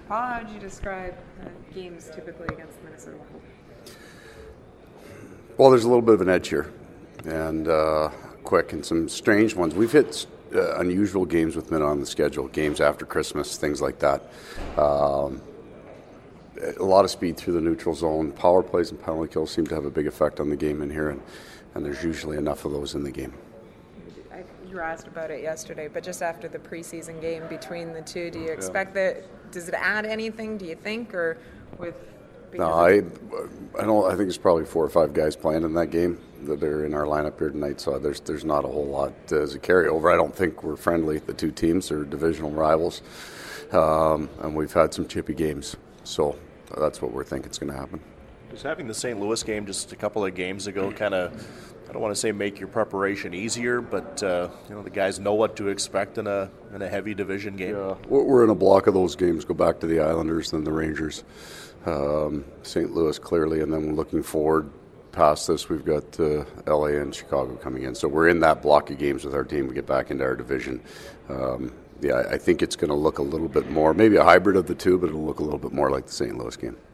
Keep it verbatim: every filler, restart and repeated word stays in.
Paul, how would you describe uh, games typically against Minnesota Wild? Well, there's a little bit of an edge here, and uh, quick, and some strange ones. We've hit uh, unusual games with Minnesota on the schedule, games after Christmas, things like that. Um, a lot of speed through the neutral zone. Power plays and penalty kills seem to have a big effect on the game in here, and, and there's usually enough of those in the game. I, you were asked about it yesterday, but just after the preseason game between the two, do you expect yeah. that? Does it add anything? Do you think, or with? No, I, I don't. I think it's probably four or five guys playing in that game that are in our lineup here tonight. So there's there's not a whole lot as a carryover. I don't think we're friendly. The two teams are divisional rivals, um, and we've had some chippy games. So that's what we're thinking is going to happen. Was having the Saint Louis game just a couple of games ago kind of, I don't want to say make your preparation easier, but uh, you know the guys know what to expect in a in a heavy division game. Yeah, we're in a block of those games. Go back to the Islanders, then the Rangers. Um, Saint Louis clearly, and then looking forward past this, we've got uh, L A and Chicago coming in. So we're in that block of games with our team. We get back into our division. Um, yeah, I think it's going to look a little bit more, maybe a hybrid of the two, but it'll look a little bit more like the Saint Louis game.